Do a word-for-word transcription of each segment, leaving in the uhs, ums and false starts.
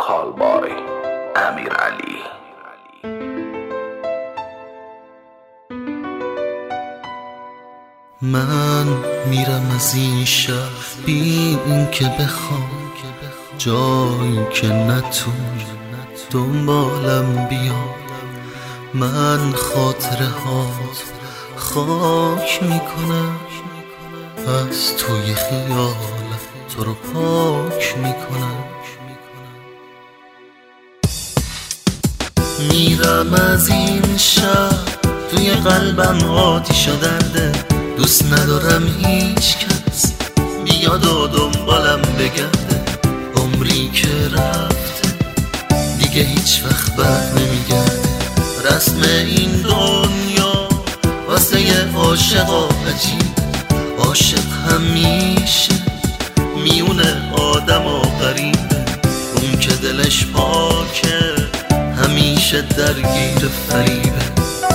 کالبای امیرعلی. من میرم از این شهر بی این که بخوام، جایی که نتونی دنبالم بیا. من خاطره هات خاک میکنم، از توی خیالم تو رو پاک میکنم. میرم از این شهر توی قلبم آتیش و درده، دوست ندارم هیچ کس بیاد و دنبالم بگرده. عمری که رفته دیگه هیچ وقت بر نمیگرده. رسم این دنیا واسه یه عاشقا عجیب، عاشق همیشه میونه آدم و غریبه. اون که دلش پاکه همیشه درگیر فریبه.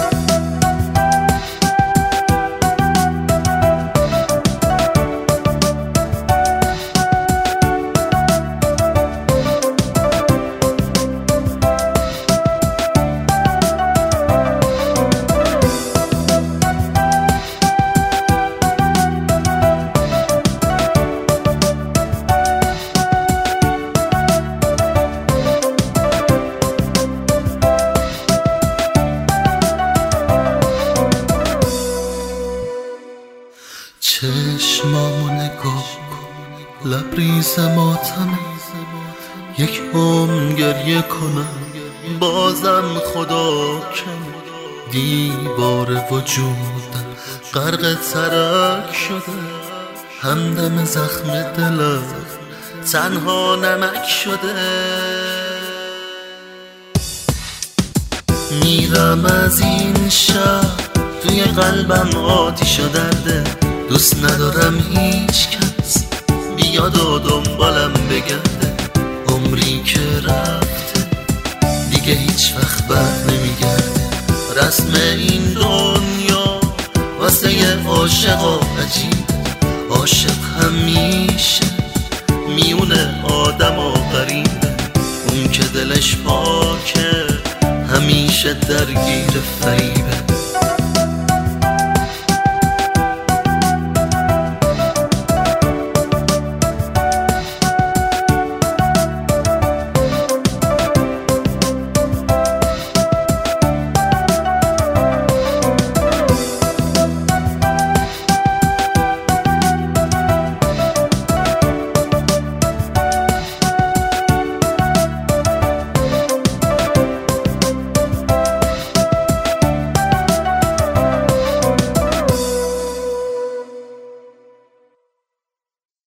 چشمامو نگاه کن، لبریز ماتمه. یک عمر گریه کنم بازم خدا کم. دیوار وجودم غرق ترک شده، همدم زخم دلم تنها نمک شده. میرم از این شهر توی قلبم آتیش و درده، دوست ندارم هیچ کس بیاد و دنبالم بگرده. عمری که رفته دیگه هیچ وقت بر نمیگرده. رسم این دنیا واسه یه عاشقا عجیب، عاشق همیشه میونه آدم و غریبه. اون که دلش پاکه همیشه درگیر فریبه.